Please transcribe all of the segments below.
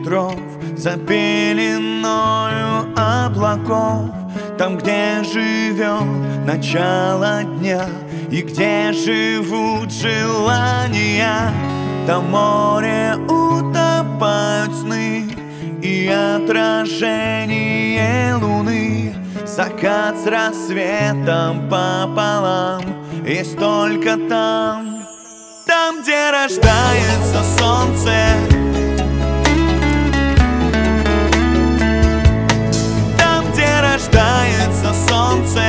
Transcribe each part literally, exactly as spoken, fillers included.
ветров, за пеленою облаков, там, где живет начало дня и где живут желания, там море утопают сны и отражение луны. Закат с рассветом пополам, есть только там, там, где рождается солнце, там, где рождается солнце.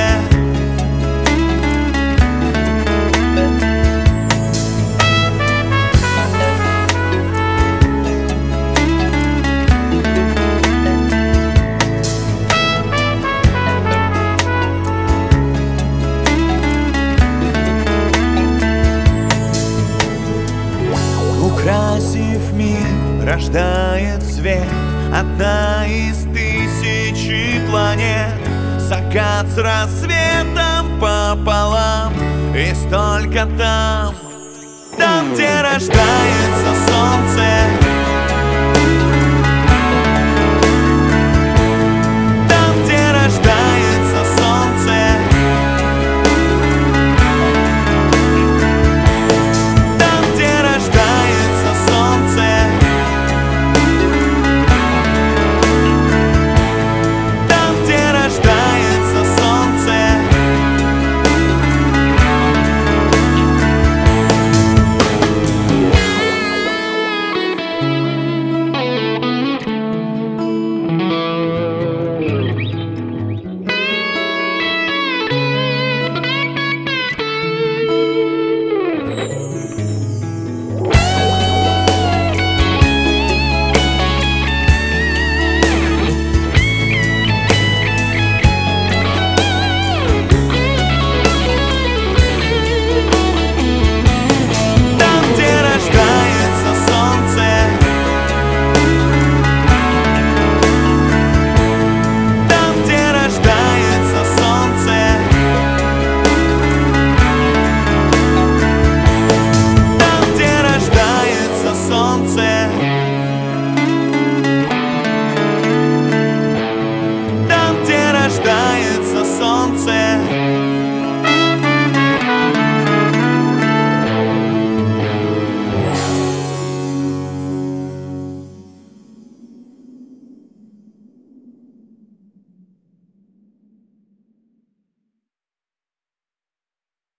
Украсив мир, рождает свет одна из тысячи планет. Закат с рассветом пополам, есть только там, там, где рождается солнце.